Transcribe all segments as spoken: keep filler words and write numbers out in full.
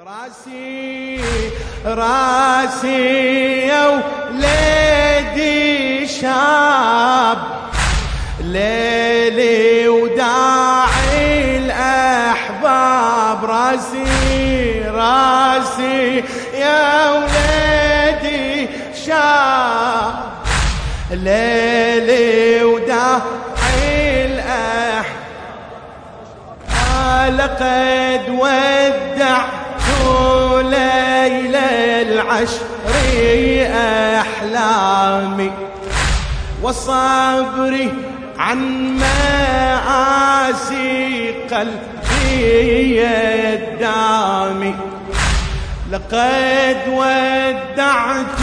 راسي راسي يا وليدي شاب ليلي وداعي الأحباب. راسي راسي يا وليدي شاب ليلي وداعي الأحباب. لقد ودعت ليلة العشر أحلامي وصبري عن مآسي قلبي الدامي. لقد ودعت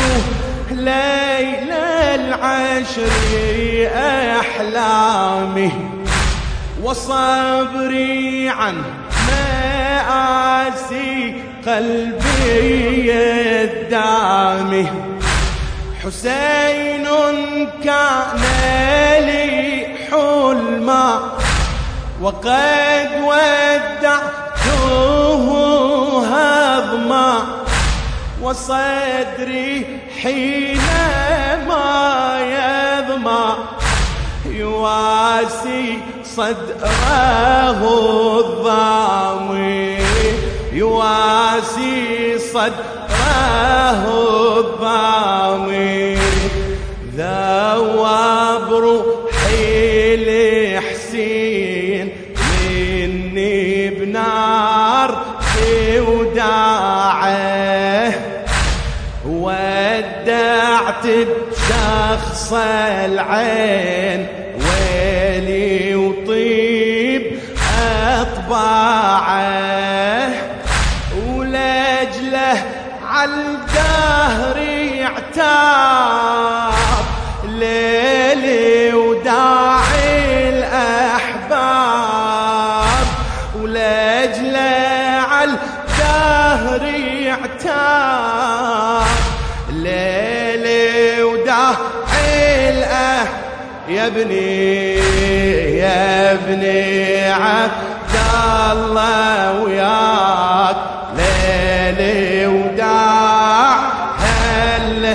ليلة العشر أحلامي وصبري عن مآسي قلبي الدامي. حسين كان لي حلما وقد ودعته هضما وصدري حينما يظما يواسي صدره الضامي يواسي صدره الضامي. ذوب روحي لحسين مني بنار وداعه ودعت بشخص العين ويلي وطيب أطباعه ولجله عالدهر يعتاب ليلي وداعي الأحباب ولجله عالدهر يعتاب ليلي وداعي الأحباب. يا ابني يا ابني عبد الله وياك ليلي وداع هل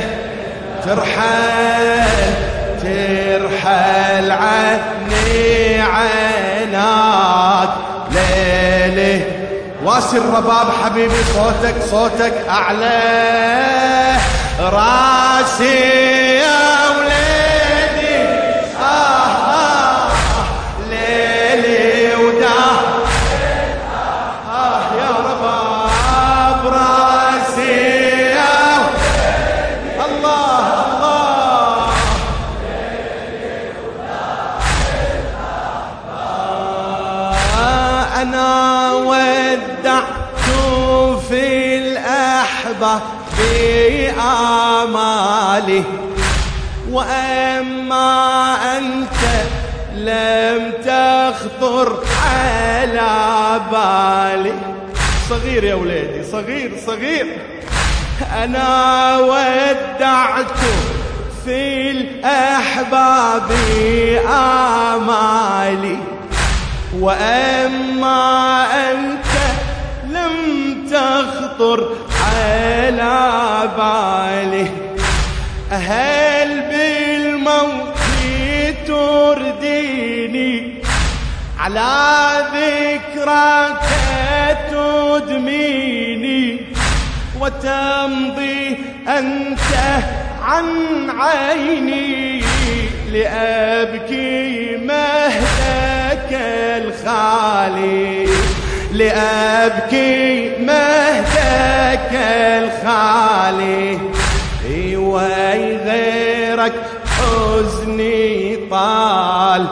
ترحل ترحل عني عيناك ليلي. واسي الرباب حبيبي صوتك صوتك أعلى. راسي يا وليدي آه آه ليلي وداع آه يا رباب. راسي يا الله الله آه أنا ودعت في الأحباب بآمالي وأما أنت لم تخطر على بالي. صغير يا وليدي صغير صغير. أنا ودعت في الأحباب آمالي وأما أنت لم تخطر على بالي. هل بالموت ترديني على ذكراك تدميني وتمضي أنت عن عيني لأبكي مهدك الخالي لأبكي مهدك الخالي. وي غيرك حزني طال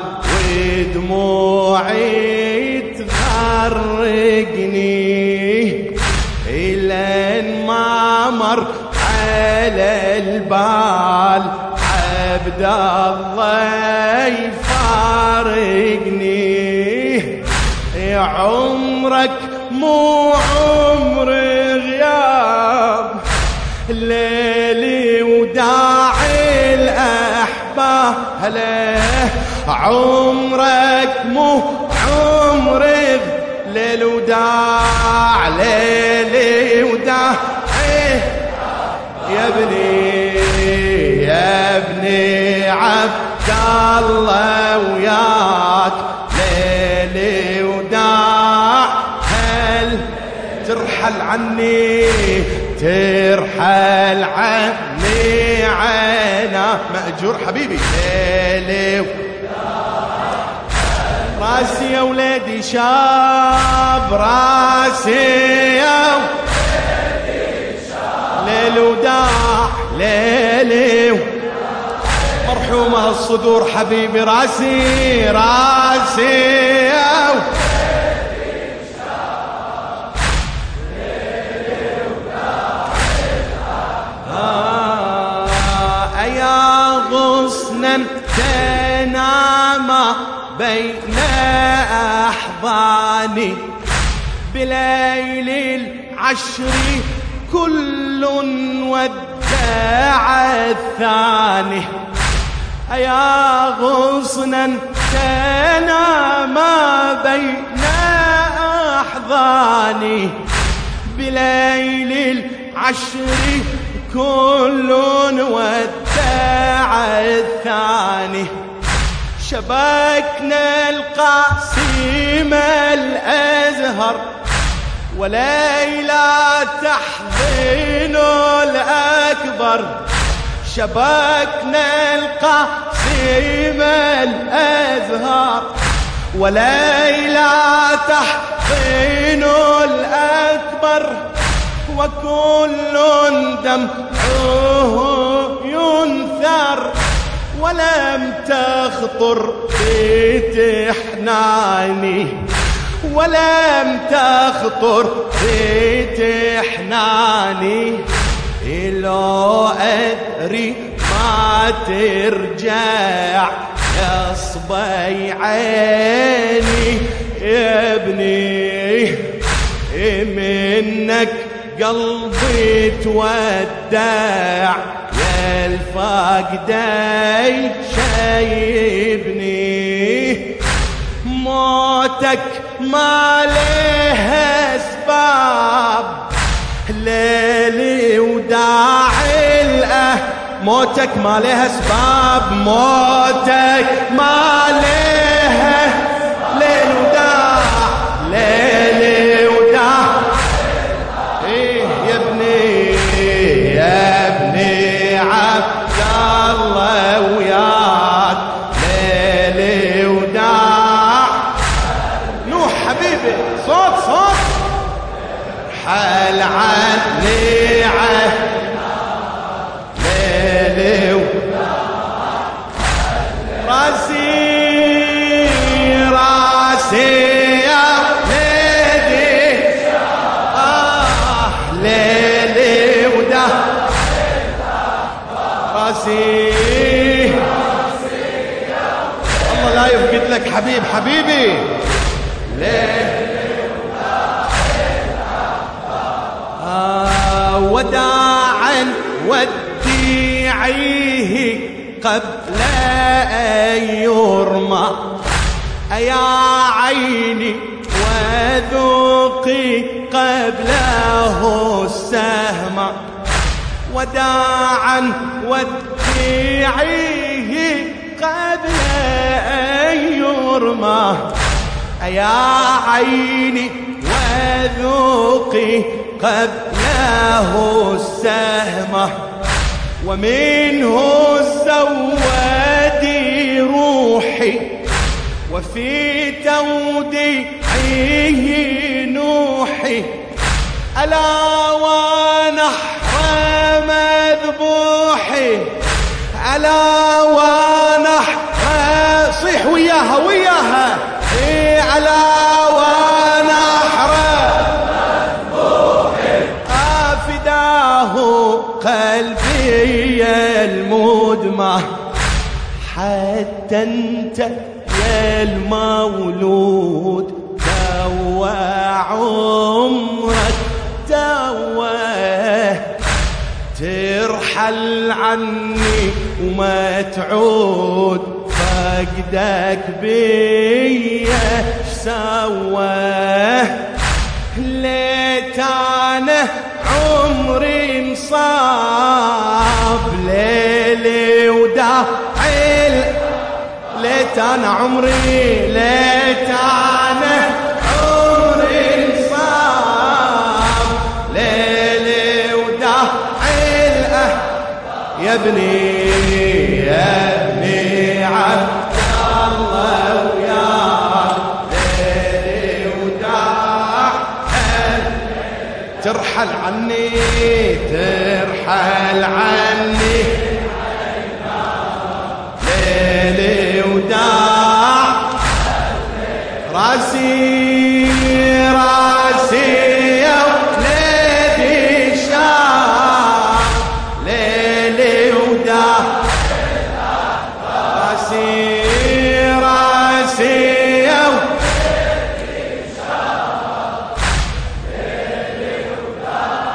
ودموعي تغرقني لين ما مر على البال عبد الله يفارقني. عمرك مو عمر غياب ليلي وداعي الأحباب. هلا عمرك مو عمر ليل وداع ليلي يا ابني يا ابني عبد الله وياك ليلي وداع هل ترحل عني ترحل عني عينا مأجور حبيبي ليلي وداع راسي يا ولادي شاب راسي يا ولادي شاب ليل وداع ليلي مرحومة الصدور حبيبي راسي راسي يا ولادي شاب ليلي وداع آه أيا غصنا تنام بين أحضاني بليل العشر كل وداع الثاني أيا غصنا تنام بين أحضاني بليل العشر كل وداع الثاني شبكنا القاسم الأزهر وليلى تحضن الأكبر شبكنا القاسم الأزهر وليلى تحضن الأكبر وكل دمعه ينثر ولم تخطر في تحناني ولم تخطر في تحناني لو أدري ما ترجع يا صبي عيني يا ابني منك قلبي تودع يا الفاقدي شايبني موتك ما لها اسباب ليلي وداعي الأه موتك ما لها اسباب موتك ما لها ليل وداع ليلي وداع ايه يا ابني يا ابني عبد الله وياك ليلي وداع نوح حبيبي صوت صوت حل عني عه ليلي وداع راسي راسي يا ليدي آه ليلي وداع راسي الله لا يفقد لك حبيب حبيبي ليه آه وداعا وديعيه قبل أن يرمى أيا عيني وذوقي قبله السهم وداعا وديعيه قبل أن يرمى أيا عيني وذوقي قبله السهم ومنه الزواد روحي وفي توديعه نوحي ألا ونحر مذبوحي ألا ونحر صيح وياها وياها إيه ألا ونحر مذبوحي أفداه قلبي المدمع حتى انت يا المولود دوا عمرك دوا ترحل عني وما تعود فقدك بيا شسوى ليت انا عمري انصار ليت أنا عمري ليت أنا عمري انصاب ليلي وداعي الأهل يا ابني يا ابني عبد الله وياك ليلي وداعي ترحل عني ترحل عني ليلي وداع راسي راسي يا وليدي شاف ليلي وداع راسي راسي يا وليدي شاف ليلي وداع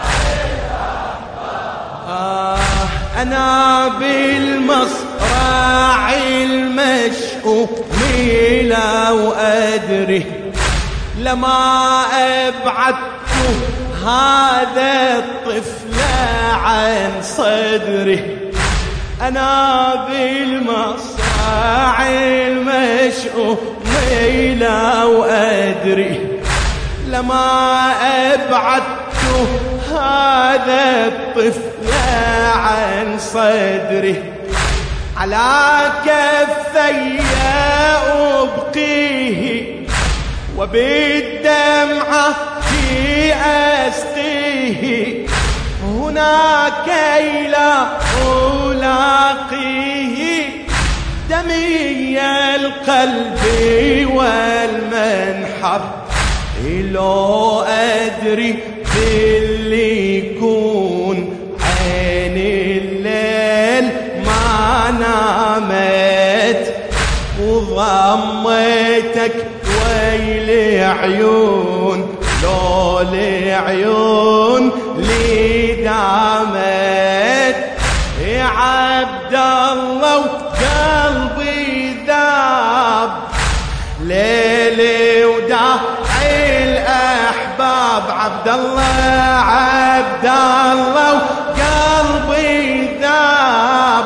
آه أنا بالمصرع المشؤوم لو أدري لما أبعدت هذا الطفل عن صدري أنا بالمصرع المشؤوم لو أدري لما أبعدت هذا الطفل عن صدري على كفي أبقيه وبالدمعة في أسقيه هناك لا ألاقيه دمي القلب والمنحر لو أدري باللي يكون عين الليل ما نامت وضميتك ويلي عيون لو العيون لي دامت يا عبد الله وقلبي ذاب ليلي وداعي الأحباب عبد الله عبد الله وقلبي ذاب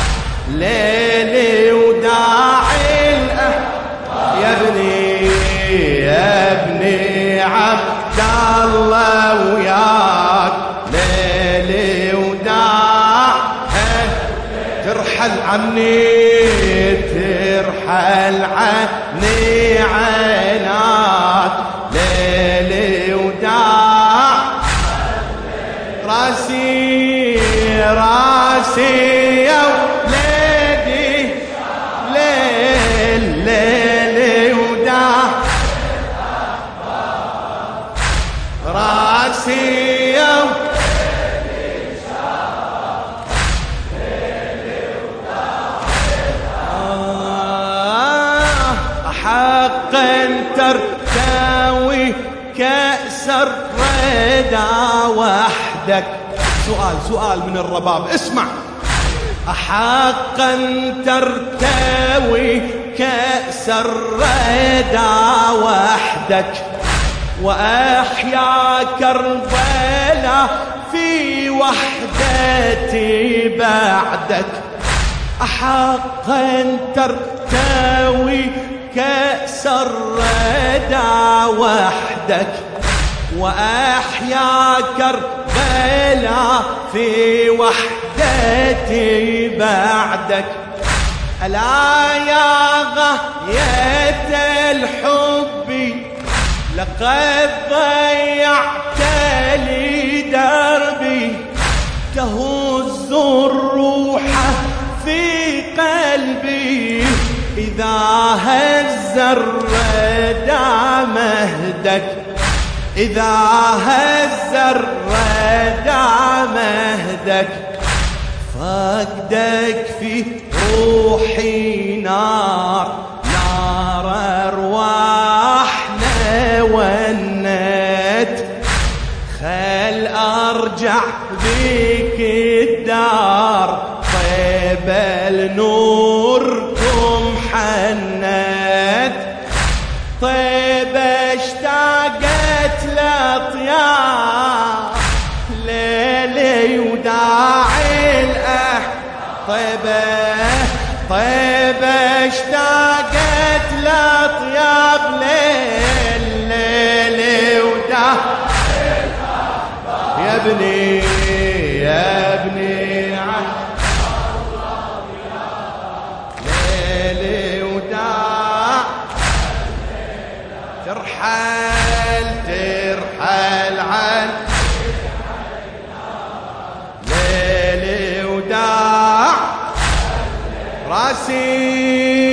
ليلي وداعي الأحباب يا ابني يا ابني عبد الله وياك ليلي وداعي ترحل عني ترحل عني عيناك ليلي وداع راسي راسي يا وليدي ليل ليلي وداع راسي يا وليدي ليلي وداع حقا ترتوي كأس الردى وحدك سؤال سؤال من الرباب اسمع أحقا ترتوي كأس الردى وحدك وأحيا كربلاء في وحدتي بعدك أحقا ترتوي كأس الردى وحدك وأحيا كربلاء في وحدتي بعدك ألا يا غاية الحب لقد ضيعت لي دربي تهز الروح في قلبي إذا هز الردى مهدك إذا هز الردى مهدك فقدك في روحي نار نار أرواحنا ونت خل أرجع بك الدار طيب النوركم حنت طيب اشتاقت لطيار ليلي وداعي الأح طيبة طيبة اشتاقت اشتاقت لأطياب ليل ليل وداع يا ابني يا ابني عن ليل وداع ترحل ترحل عن ليل وداع راسي